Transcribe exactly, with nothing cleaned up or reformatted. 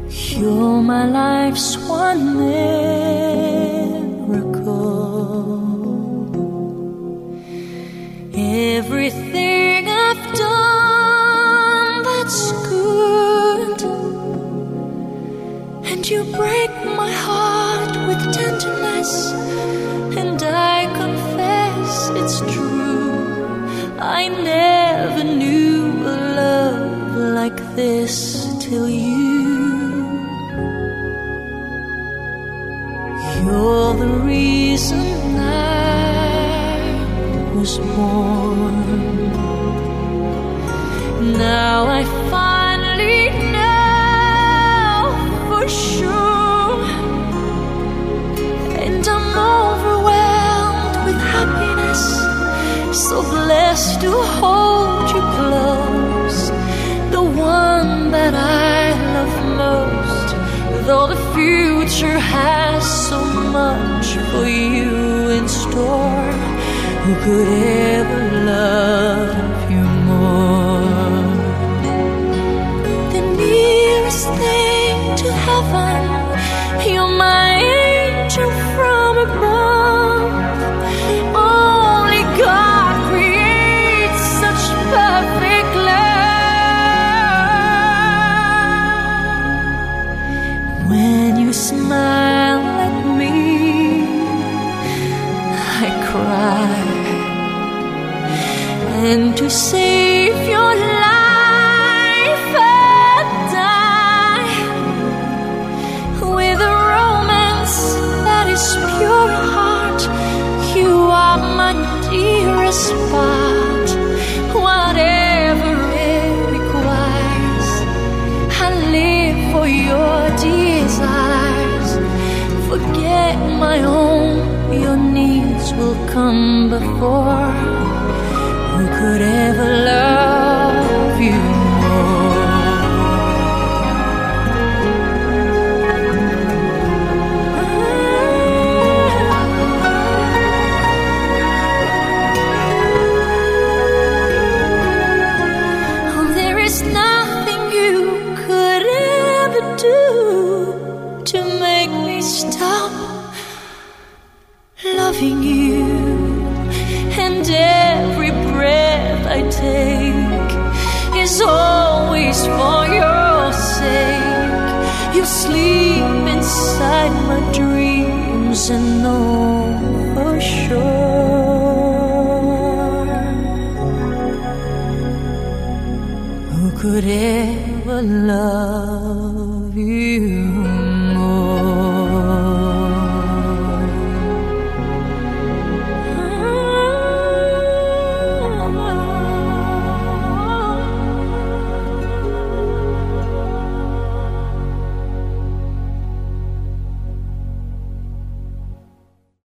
You're my life's one miracle. Everything I've done that's good, and you break my heart with tenderness, and I confess it's true. I never knew a love like this till you. You're the reason I was born. Now I finally know for sure, and I'm overwhelmed with happiness, so blessed to hold you close, the one that I love most, though the future has so much for you in store. Who could ever love you more? The nearest thing to heaven, you're my angel from above. Only God creates such perfect love. When you smile at me, I cry. And to save your life I'd die, with a romance that is pure heart. You are my dearest part. Whatever it requires, I live for your desires. Forget my own, your needs will come before. Who could ever love you more? Oh, there is nothing you could ever do to make me stop loving you. And every breath I take is always for your sake. You sleep inside my dreams and know for sure. Who could ever love you?